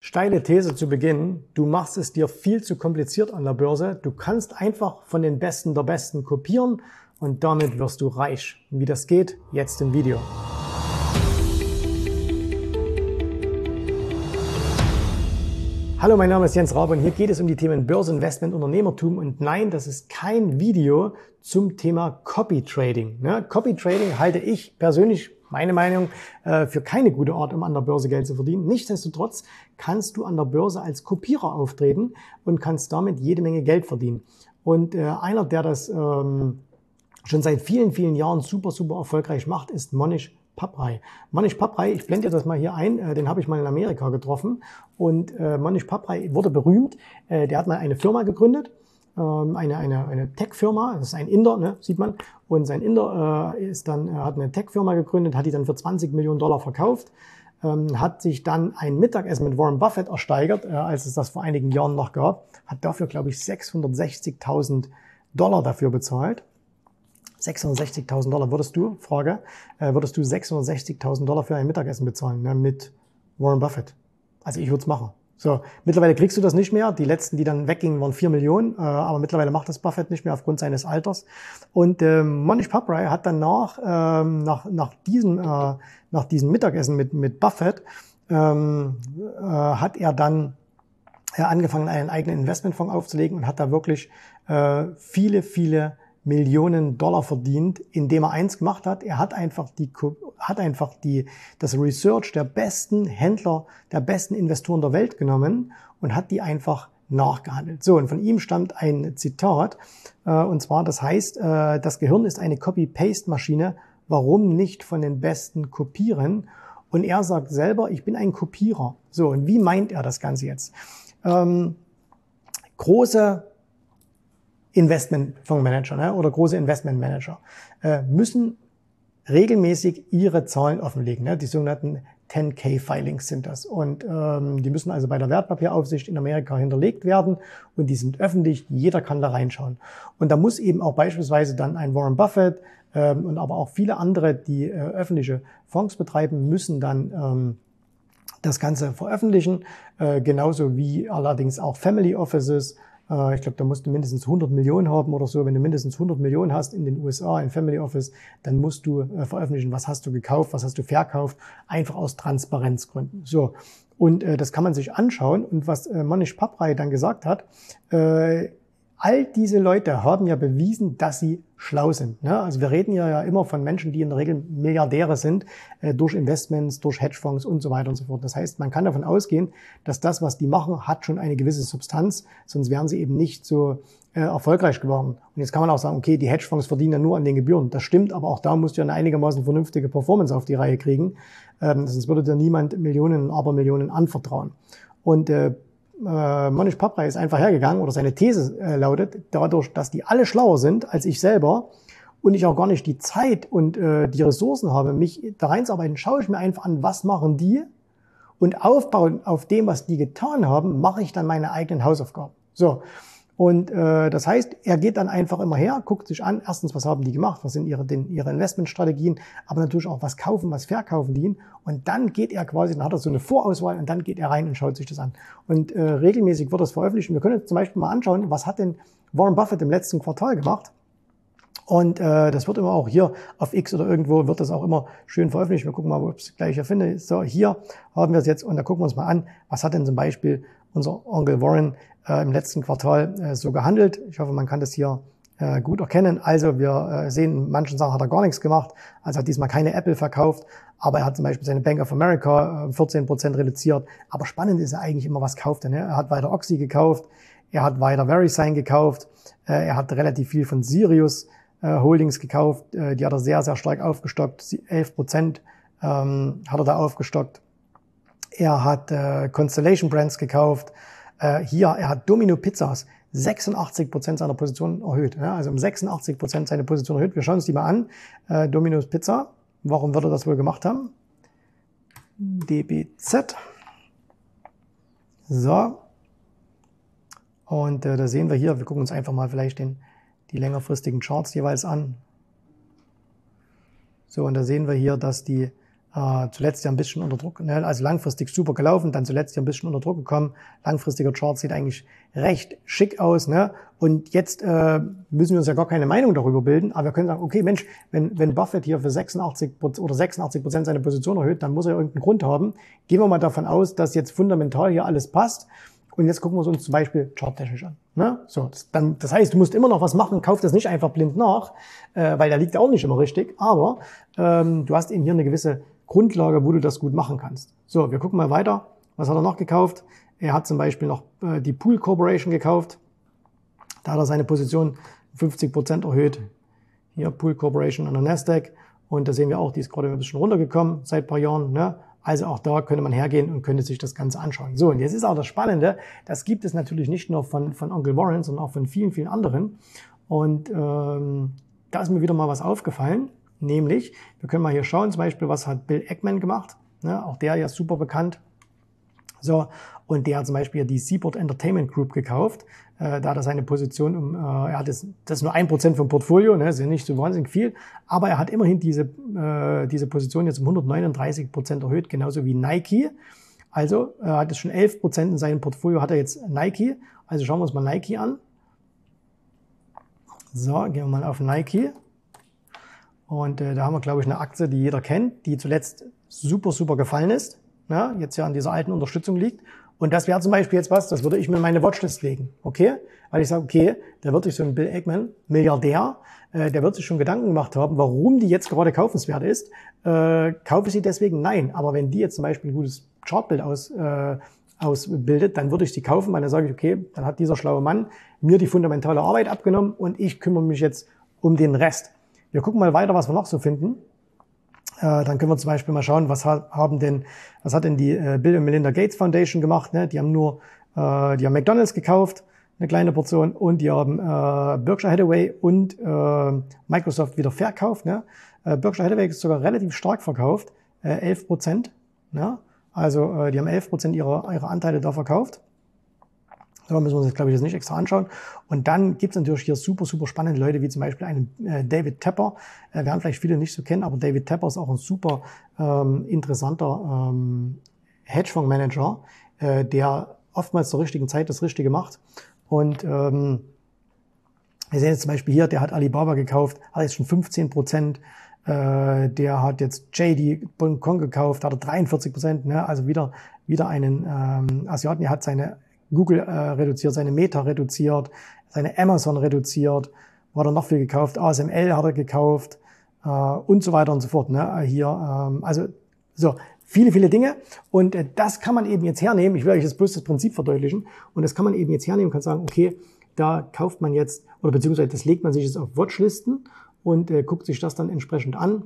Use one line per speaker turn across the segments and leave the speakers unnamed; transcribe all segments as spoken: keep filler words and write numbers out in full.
Steile These zu Beginn, du machst es dir viel zu kompliziert an der Börse. Du kannst einfach von den Besten der Besten kopieren und damit wirst du reich. Wie das geht, jetzt im Video. Hallo, mein Name ist Jens Rabe und hier geht es um die Themen Börse, Investment, Unternehmertum. Und nein, das ist kein Video zum Thema Copy Trading. Ne? Copy Trading halte ich persönlich, meine Meinung, für keine gute Art, um an der Börse Geld zu verdienen. Nichtsdestotrotz kannst du an der Börse als Kopierer auftreten und kannst damit jede Menge Geld verdienen. Und äh, einer, der das ähm, schon seit vielen, vielen Jahren super, super erfolgreich macht, ist Mohnish Pabrai. Mohnish Pabrai, ich blende dir das mal hier ein, äh, den habe ich mal in Amerika getroffen. Und äh, Mohnish Pabrai wurde berühmt. Äh, der hat mal eine Firma gegründet. Eine, eine, eine Tech-Firma, das ist ein Inder, ne, sieht man, und sein Inder äh, ist dann, er hat eine Tech-Firma gegründet, hat die dann für zwanzig Millionen Dollar verkauft, ähm, hat sich dann ein Mittagessen mit Warren Buffett ersteigert, äh, als es das vor einigen Jahren noch gab, hat dafür, glaube ich, sechshundertsechzigtausend Dollar dafür bezahlt. sechshundertsechzigtausend Dollar, würdest du, Frage, äh, würdest du sechshundertsechzigtausend Dollar für ein Mittagessen bezahlen, ne, mit Warren Buffett? Also ich würde es machen. So, mittlerweile kriegst du das nicht mehr. Die letzten, die dann weggingen, waren vier Millionen, äh, aber mittlerweile macht das Buffett nicht mehr aufgrund seines Alters. Und ähm, Mohnish Pabrai hat dann nach, ähm, nach, nach, diesem, äh, nach diesem Mittagessen mit, mit Buffett, ähm, äh, hat er dann äh, angefangen, einen eigenen Investmentfonds aufzulegen und hat da wirklich äh, viele, viele Millionen Dollar verdient, indem er eins gemacht hat. Er hat einfach die, hat einfach die, das Research der besten Händler, der besten Investoren der Welt genommen und hat die einfach nachgehandelt. So, und von ihm stammt ein Zitat, äh, und zwar, das heißt, äh, das Gehirn ist eine Copy-Paste-Maschine. Warum nicht von den Besten kopieren? Und er sagt selber, ich bin ein Kopierer. So, und wie meint er das Ganze jetzt? Ähm, große Investmentfondsmanager, ne, oder große Investmentmanager äh, müssen regelmäßig ihre Zahlen offenlegen. Ne, die sogenannten zehn K Filings sind das. Und ähm, die müssen also bei der Wertpapieraufsicht in Amerika hinterlegt werden und die sind öffentlich, jeder kann da reinschauen. Und da muss eben auch beispielsweise dann ein Warren Buffett ähm, und aber auch viele andere, die äh, öffentliche Fonds betreiben, müssen dann ähm, das Ganze veröffentlichen, äh, genauso wie allerdings auch Family Offices. Ich glaube, da musst du mindestens hundert Millionen haben oder so. Wenn du mindestens hundert Millionen hast in den U S A, ein Family Office, dann musst du äh, veröffentlichen, was hast du gekauft, was hast du verkauft, einfach aus Transparenzgründen. So, und äh, das kann man sich anschauen. Und was äh, Mohnish Pabrai dann gesagt hat, äh, all diese Leute haben ja bewiesen, dass sie schlau sind. Ne? Also wir reden ja immer von Menschen, die in der Regel Milliardäre sind, äh, durch Investments, durch Hedgefonds und so weiter und so fort. Das heißt, man kann davon ausgehen, dass das, was die machen, hat schon eine gewisse Substanz, sonst wären sie eben nicht so äh, erfolgreich geworden. Und jetzt kann man auch sagen, okay, die Hedgefonds verdienen ja nur an den Gebühren. Das stimmt, aber auch da musst du ja eine einigermaßen vernünftige Performance auf die Reihe kriegen. Ähm, sonst würde dir niemand Millionen, Abermillionen anvertrauen. Und äh, Äh, Mohnish Pabrai ist einfach hergegangen, oder seine These äh, lautet, dadurch, dass die alle schlauer sind als ich selber und ich auch gar nicht die Zeit und äh, die Ressourcen habe, mich da reinzuarbeiten, schaue ich mir einfach an, was machen die, und aufbauen auf dem, was die getan haben, mache ich dann meine eigenen Hausaufgaben. So. Und äh, das heißt, er geht dann einfach immer her, guckt sich an, erstens, was haben die gemacht, was sind ihre, den, ihre Investmentstrategien, aber natürlich auch, was kaufen, was verkaufen die, und dann geht er quasi, dann hat er so eine Vorauswahl und dann geht er rein und schaut sich das an. Und äh, regelmäßig wird das veröffentlicht. Und wir können jetzt zum Beispiel mal anschauen, was hat denn Warren Buffett im letzten Quartal gemacht. Und äh, das wird immer auch hier auf X oder irgendwo, wird das auch immer schön veröffentlicht. Wir gucken mal, ob ich es gleich hier finde. So, hier haben wir es jetzt und da gucken wir uns mal an, was hat denn zum Beispiel unser Onkel Warren äh, im letzten Quartal äh, so gehandelt. Ich hoffe, man kann das hier äh, gut erkennen. Also wir äh, sehen, in manchen Sachen hat er gar nichts gemacht. Also hat diesmal keine Apple verkauft, aber er hat zum Beispiel seine Bank of America äh, vierzehn Prozent reduziert. Aber spannend ist ja eigentlich immer, was kauft er. Ne? Er hat weiter Oxy gekauft, er hat weiter VeriSign gekauft, äh, er hat relativ viel von Sirius äh, Holdings gekauft. Äh, die hat er sehr, sehr stark aufgestockt. elf Prozent ähm, hat er da aufgestockt. Er hat äh, Constellation Brands gekauft. Äh, hier, er hat Domino Pizzas, sechsundachtzig Prozent seiner Position erhöht. Ja, also um sechsundachtzig Prozent seine Position erhöht. Wir schauen uns die mal an. Äh, Domino's Pizza. Warum wird er das wohl gemacht haben? D B Z. So. Und äh, da sehen wir hier, wir gucken uns einfach mal vielleicht den, die längerfristigen Charts jeweils an. So, und da sehen wir hier, dass die Äh, zuletzt ja ein bisschen unter Druck, ne? Also langfristig super gelaufen, dann zuletzt ja ein bisschen unter Druck gekommen. Langfristiger Chart sieht eigentlich recht schick aus, ne? Und jetzt äh, müssen wir uns ja gar keine Meinung darüber bilden, aber wir können sagen, okay, Mensch, wenn, wenn Buffett hier für sechsundachtzig oder sechsundachtzig Prozent seine Position erhöht, dann muss er irgendeinen Grund haben. Gehen wir mal davon aus, dass jetzt fundamental hier alles passt. Und jetzt gucken wir es uns zum Beispiel charttechnisch an. Ne? So, das, dann, das heißt, du musst immer noch was machen, kauf das nicht einfach blind nach, äh, weil der liegt auch nicht immer richtig. Aber ähm, du hast eben hier eine gewisse Grundlage, wo du das gut machen kannst. So, wir gucken mal weiter. Was hat er noch gekauft? Er hat zum Beispiel noch äh, die Pool Corporation gekauft. Da hat er seine Position fünfzig Prozent erhöht. Hier Pool Corporation an der Nasdaq. Und da sehen wir auch, die ist gerade ein bisschen runtergekommen seit ein paar Jahren. Ne? Also auch da könnte man hergehen und könnte sich das Ganze anschauen. So, und jetzt ist auch das Spannende, das gibt es natürlich nicht nur von, von Onkel Warren, sondern auch von vielen, vielen anderen. Und ähm, da ist mir wieder mal was aufgefallen, nämlich, wir können mal hier schauen, zum Beispiel, was hat Bill Ackman gemacht, ne? Auch der ja super bekannt. So, und der hat zum Beispiel die Seaport Entertainment Group gekauft. Äh, da hat er seine Position, um, äh, er hat das, das ist nur ein Prozent vom Portfolio, ne, ist ja nicht so wahnsinnig viel, aber er hat immerhin diese, äh, diese Position jetzt um hundertneununddreißig Prozent erhöht, genauso wie Nike. Also er hat es schon elf Prozent in seinem Portfolio, hat er jetzt Nike. Also schauen wir uns mal Nike an. So, gehen wir mal auf Nike. Und äh, da haben wir, glaube ich, eine Aktie, die jeder kennt, die zuletzt super, super gefallen ist. Ja, jetzt ja an dieser alten Unterstützung liegt. Und das wäre zum Beispiel jetzt was, das würde ich mir in meine Watchlist legen, okay? Weil ich sage, okay, da wird sich so ein Bill Ackman, Milliardär, äh, der wird sich schon Gedanken gemacht haben, warum die jetzt gerade kaufenswert ist. Äh, kaufe ich sie deswegen? Nein. Aber wenn die jetzt zum Beispiel ein gutes Chartbild aus, äh, ausbildet, dann würde ich sie kaufen, weil dann sage ich, okay, dann hat dieser schlaue Mann mir die fundamentale Arbeit abgenommen und ich kümmere mich jetzt um den Rest. Wir gucken mal weiter, was wir noch so finden. Äh, dann können wir zum Beispiel mal schauen, was hat, haben denn, was hat denn die äh, Bill und Melinda Gates Foundation gemacht? Ne? Die haben nur, äh, die haben McDonald's gekauft, eine kleine Portion, und die haben äh, Berkshire Hathaway und äh, Microsoft wieder verkauft. Ne? Äh, Berkshire Hathaway ist sogar relativ stark verkauft, äh, elf Prozent. Ne? Also äh, die haben elf Prozent ihrer, ihrer Anteile da verkauft. Da müssen wir uns jetzt, glaube ich, das nicht extra anschauen. Und dann gibt es natürlich hier super, super spannende Leute, wie zum Beispiel einen äh, David Tepper. Äh, werden vielleicht viele nicht so kennen, aber David Tepper ist auch ein super ähm, interessanter ähm, Hedgefondsmanager, äh, der oftmals zur richtigen Zeit das Richtige macht. Und ähm, wir sehen jetzt zum Beispiel hier, der hat Alibaba gekauft, hat jetzt schon fünfzehn Prozent. Äh, der hat jetzt J D Punkt com gekauft, hat er dreiundvierzig Prozent. Ne? Also wieder, wieder einen ähm, Asiaten, der hat seine Google äh, reduziert, seine Meta reduziert, seine Amazon reduziert, wo hat er noch viel gekauft, A S M L hat er gekauft äh, und so weiter und so fort. Ne? Hier, ähm, also so viele, viele Dinge, und äh, das kann man eben jetzt hernehmen. Ich will euch jetzt bloß das Prinzip verdeutlichen, und das kann man eben jetzt hernehmen, kann sagen, okay, da kauft man jetzt, oder beziehungsweise das legt man sich jetzt auf Watchlisten und äh, guckt sich das dann entsprechend an,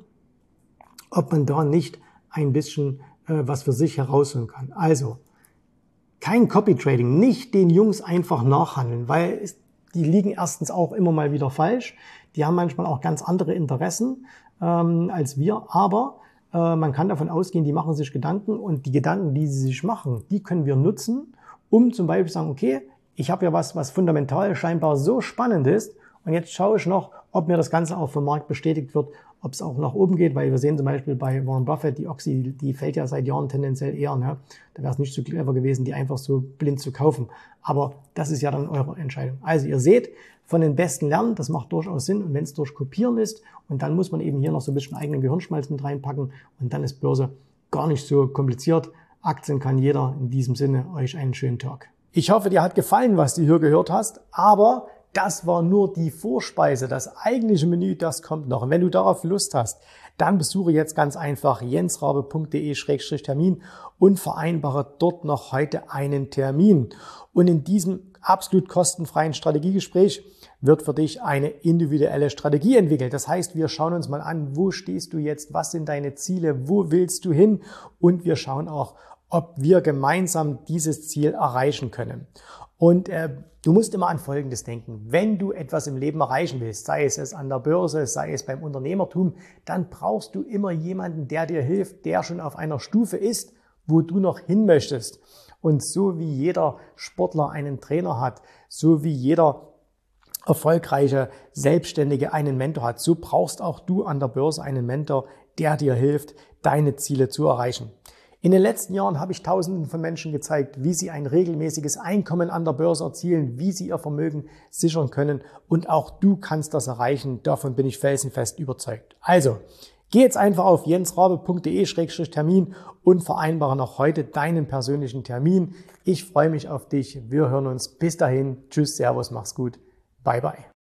ob man da nicht ein bisschen äh, was für sich herausholen kann. Also kein Copy-Trading, nicht den Jungs einfach nachhandeln, weil es, die liegen erstens auch immer mal wieder falsch. Die haben manchmal auch ganz andere Interessen ähm, als wir, aber äh, man kann davon ausgehen, die machen sich Gedanken, und die Gedanken, die sie sich machen, die können wir nutzen, um zum Beispiel zu sagen, okay, ich habe ja was, was fundamental scheinbar so spannend ist, und jetzt schaue ich noch, ob mir das Ganze auch vom Markt bestätigt wird, ob es auch nach oben geht, weil wir sehen zum Beispiel bei Warren Buffett, die Oxy, die fällt ja seit Jahren tendenziell eher. Ne? Da wäre es nicht so clever gewesen, die einfach so blind zu kaufen. Aber das ist ja dann eure Entscheidung. Also ihr seht, von den Besten lernen, das macht durchaus Sinn. Und wenn es durch Kopieren ist, und dann muss man eben hier noch so ein bisschen eigenen Gehirnschmalz mit reinpacken, und dann ist Börse gar nicht so kompliziert. Aktien kann jeder. In diesem Sinne, euch einen schönen Tag. Ich hoffe, dir hat gefallen, was du hier gehört hast, aber das war nur die Vorspeise. Das eigentliche Menü, das kommt noch. Und wenn du darauf Lust hast, dann besuche jetzt ganz einfach jensrabe punkt de Schrägstrich Termin und vereinbare dort noch heute einen Termin. Und in diesem absolut kostenfreien Strategiegespräch wird für dich eine individuelle Strategie entwickelt. Das heißt, wir schauen uns mal an, wo stehst du jetzt, was sind deine Ziele, wo willst du hin, und wir schauen auch, ob wir gemeinsam dieses Ziel erreichen können. Und äh, du musst immer an Folgendes denken. Wenn du etwas im Leben erreichen willst, sei es es an der Börse, sei es beim Unternehmertum, dann brauchst du immer jemanden, der dir hilft, der schon auf einer Stufe ist, wo du noch hin möchtest. Und so wie jeder Sportler einen Trainer hat, so wie jeder erfolgreiche Selbstständige einen Mentor hat, so brauchst auch du an der Börse einen Mentor, der dir hilft, deine Ziele zu erreichen. In den letzten Jahren habe ich Tausenden von Menschen gezeigt, wie sie ein regelmäßiges Einkommen an der Börse erzielen, wie sie ihr Vermögen sichern können und auch du kannst das erreichen. Davon bin ich felsenfest überzeugt. Also, geh jetzt einfach auf jensrabe punkt de Schrägstrich Termin und vereinbare noch heute deinen persönlichen Termin. Ich freue mich auf dich. Wir hören uns. Bis dahin. Tschüss, Servus, mach's gut. Bye, bye.